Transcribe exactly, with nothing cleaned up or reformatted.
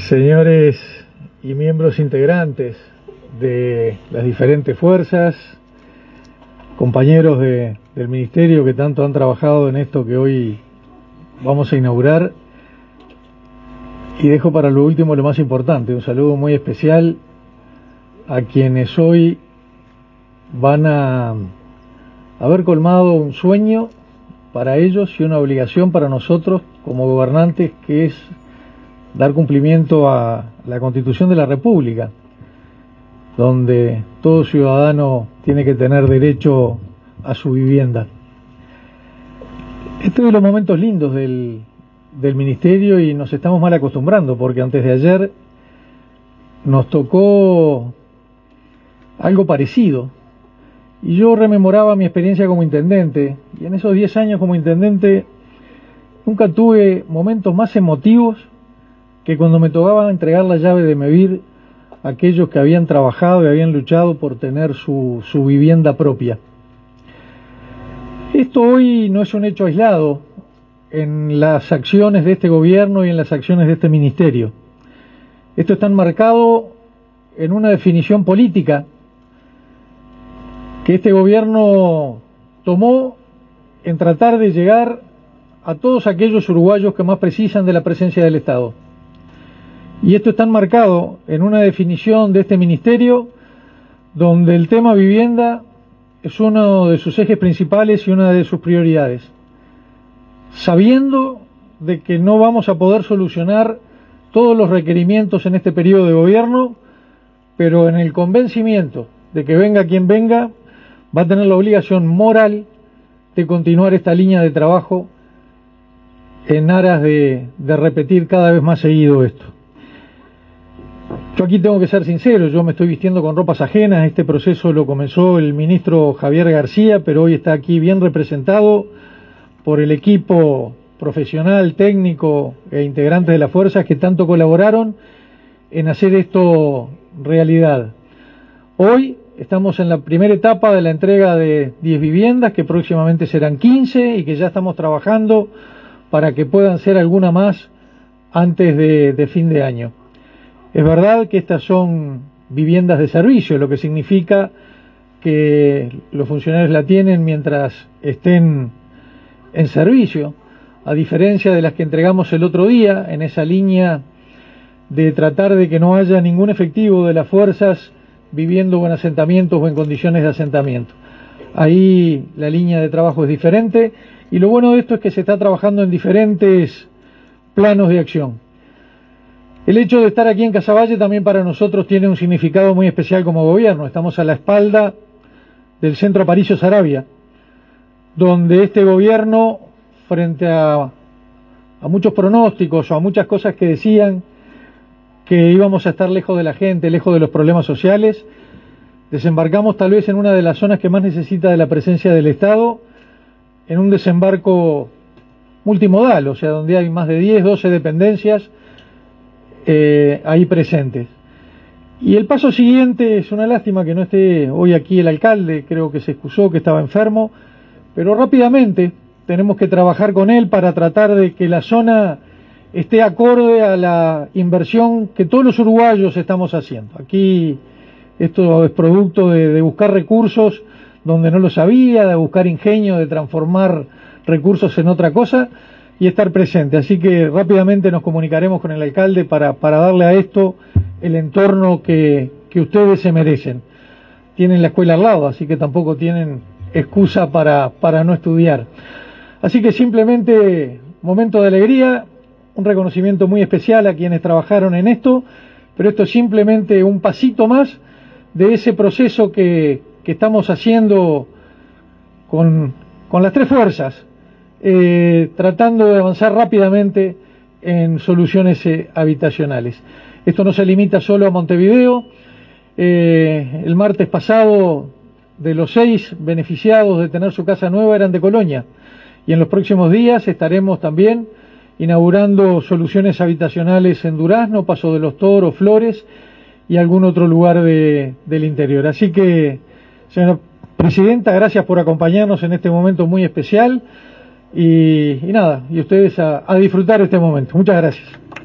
Señores y miembros integrantes de las diferentes fuerzas, compañeros de, del Ministerio que tanto han trabajado en esto que hoy vamos a inaugurar, y dejo para lo último lo más importante, un saludo muy especial a quienes hoy van a haber colmado un sueño para ellos y una obligación para nosotros como gobernantes, que es dar cumplimiento a la Constitución de la República, donde todo ciudadano tiene que tener derecho a su vivienda. Este es de los momentos lindos del, del Ministerio, y nos estamos mal acostumbrando, porque antes de ayer nos tocó algo parecido, y yo rememoraba mi experiencia como intendente, y en esos diez años como intendente nunca tuve momentos más emotivos que cuando me tocaba entregar la llave de Mevir a aquellos que habían trabajado y habían luchado por tener su, su vivienda propia. Esto hoy no es un hecho aislado en las acciones de este gobierno y en las acciones de este ministerio. Esto está enmarcado en una definición política que este gobierno tomó en tratar de llegar a todos aquellos uruguayos que más precisan de la presencia del Estado. Y esto está enmarcado en una definición de este ministerio donde el tema vivienda es uno de sus ejes principales y una de sus prioridades, sabiendo de que no vamos a poder solucionar todos los requerimientos en este periodo de gobierno, pero en el convencimiento de que venga quien venga, va a tener la obligación moral de continuar esta línea de trabajo en aras de, de repetir cada vez más seguido esto. Yo aquí tengo que ser sincero, yo me estoy vistiendo con ropas ajenas. Este proceso lo comenzó el ministro Javier García, pero hoy está aquí bien representado por el equipo profesional, técnico e integrante de las fuerzas que tanto colaboraron en hacer esto realidad. Hoy estamos en la primera etapa de la entrega de diez viviendas, que próximamente serán quince, y que ya estamos trabajando para que puedan ser alguna más antes de, de fin de año. Es verdad que estas son viviendas de servicio, lo que significa que los funcionarios la tienen mientras estén en servicio, a diferencia de las que entregamos el otro día, en esa línea de tratar de que no haya ningún efectivo de las fuerzas viviendo en asentamientos o en condiciones de asentamiento. Ahí la línea de trabajo es diferente, y lo bueno de esto es que se está trabajando en diferentes planos de acción. El hecho de estar aquí en Casaballe también para nosotros tiene un significado muy especial como gobierno. Estamos a la espalda del Centro Aparicio Saravia, donde este gobierno, frente a, a muchos pronósticos o a muchas cosas que decían que íbamos a estar lejos de la gente, lejos de los problemas sociales, desembarcamos tal vez en una de las zonas que más necesita de la presencia del Estado, en un desembarco multimodal, o sea, donde hay más de diez, doce dependencias eh, ahí presentes. Y el paso siguiente, es una lástima que no esté hoy aquí el alcalde, creo que se excusó, que estaba enfermo, pero rápidamente tenemos que trabajar con él para tratar de que la zona esté acorde a la inversión que todos los uruguayos estamos haciendo. Aquí esto es producto de, de buscar recursos donde no los había, de buscar ingenio, de transformar recursos en otra cosa y estar presente. Así que rápidamente nos comunicaremos con el alcalde para, para darle a esto el entorno que, que ustedes se merecen. Tienen la escuela al lado, así que tampoco tienen excusa para, para no estudiar. Así que simplemente momento de alegría, un reconocimiento muy especial a quienes trabajaron en esto, pero esto es simplemente un pasito más de ese proceso que, que estamos haciendo con, con las tres fuerzas, eh, tratando de avanzar rápidamente en soluciones eh, habitacionales. Esto no se limita solo a Montevideo. Eh, el martes pasado, de los seis beneficiados de tener su casa nueva eran de Colonia, y en los próximos días estaremos también inaugurando soluciones habitacionales en Durazno, Paso de los Toros, Flores y algún otro lugar de, del interior. Así que, señora Presidenta, gracias por acompañarnos en este momento muy especial, y, y nada, y ustedes a, a disfrutar este momento. Muchas gracias.